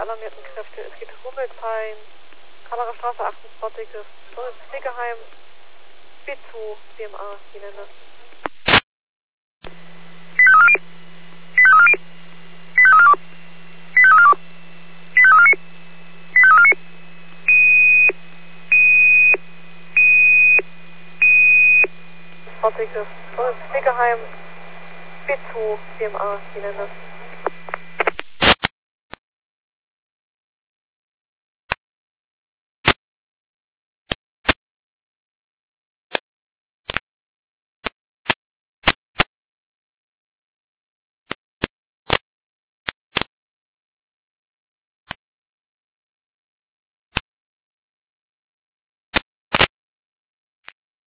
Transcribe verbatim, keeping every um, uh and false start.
alarmierten Kräfte. Es geht Rummelsheim, Kallerer Straße achtundzwanzig, das Pflegeheim, B zwei, B M A, Gelände. zwanzig, das Pflegeheim, B zwei, B M A, Gelände.